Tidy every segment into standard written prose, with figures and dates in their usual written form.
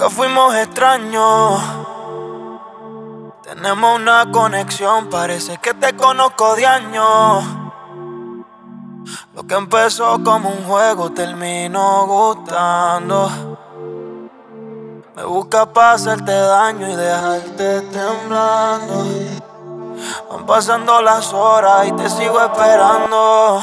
fuimos extraños. Tenemos una conexión, parece que te conozco de años. Lo que empezó como un juego terminó gustando. Me buscas para hacerte daño y dejarte temblando. Van pasando las horas y te sigo esperando.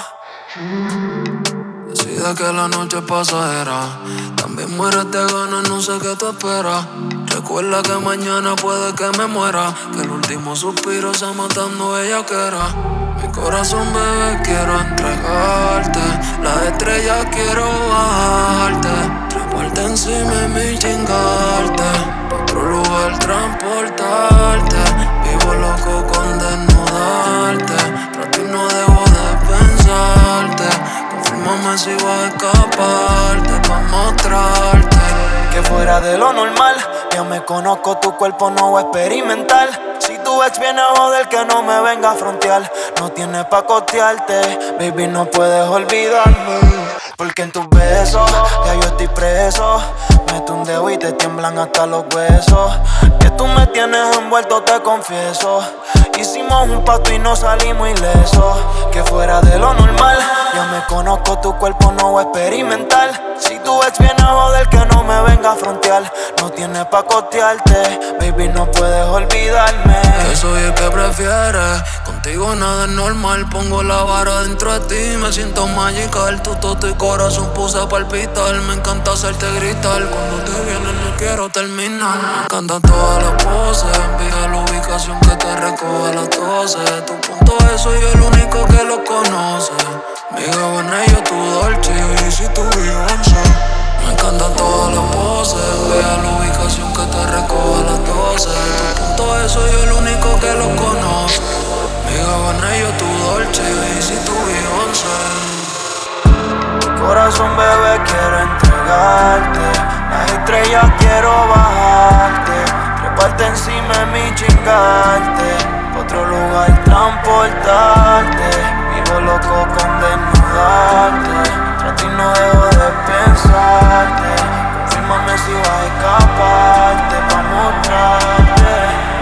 Decide que la noche es pasajera. También mueres de ganas, no sé qué tú esperas. Recuerda que mañana puede que me muera, que el último suspiro sea matando bellaquera. Mi corazón, bebé, quiero entregarte. Las estrellas quiero bajarte. Treparte encima de mí, chingarte. Pa' otro lugar transportarte. Vivo loco con desnudarte. Pero a ti no debo de pensarte. Confírmame si vas a escaparte pa' mostrarte que fuera de lo normal. Yo me conozco, tu cuerpo no voy a experimentar. Si tu ex viene a joder, que no me venga a frontear. No tienes pa' costearte, baby, no puedes olvidarme. Porque en tus besos, ya yo estoy preso. Meto un dedo y te tiemblan hasta los huesos. Que tú me tienes envuelto, te confieso. Hicimos un pacto y no salimos ilesos. Que fuera de lo normal. Yo me conozco, tu cuerpo no voy a experimentar. Si tu ex viene a joder, que no me venga a frontear. No tienes pa' costearte, baby, no puedes olvidarme. Que soy el que prefieres, contigo nada es normal. Pongo la vara dentro de ti, me siento magical. Tu toto y corazón puse a palpitar. Me encanta hacerte gritar, cuando te vienes no quiero terminar. Me encantan todas las poses, envía la ubicación que te recoge a las 12. Tu punto es, soy el único que lo conoce. Mi Gabbana y yo tu Dolce, y si tu Beyoncé. Me encantan todas las poses, envía la ubicación que te recoge a las 12. Tu punto es, soy el único que lo conoce. Mi Gabbana y yo tu Dolce, y si tu Beyoncé. Corazón, bebé, quiero entregarte. Las estrellas quiero bajarte. Treparte encima de mí, chingarte. Pa' otro lugar transportarte. Vivo loco con desnudarte. Tras ti no dejo de pensarte. Confírmame si vas a escaparte pa' mostrarte.